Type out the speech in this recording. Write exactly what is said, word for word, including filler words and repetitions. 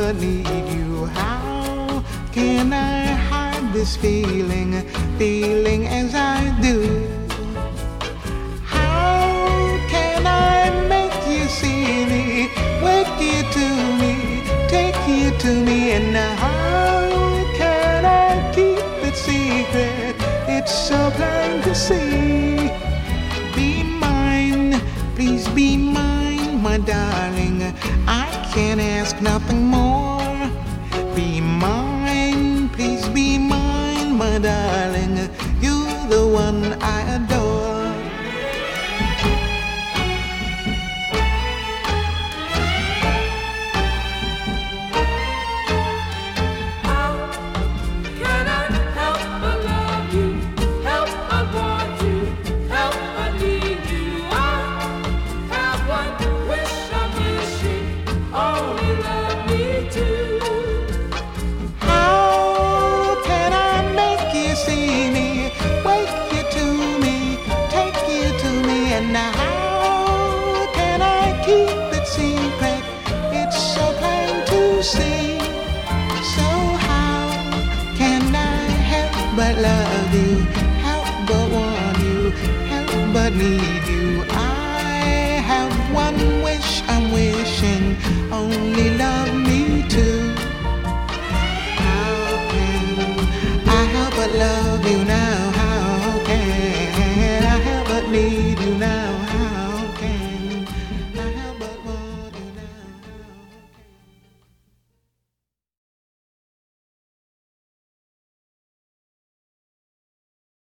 but need you. How can I hide this feeling, feeling as I do? How can I make you see me, wake you to me, take you to me? And how can I keep it secret? It's so plain to see. Be mine, please be mine, my darling. I can't ask nothing more. Be mine, please be mine, my darling. You're the one I adore. And how can I keep it secret? It's so plain to see. So how can I help but love you, help but want you, help but need you? I have one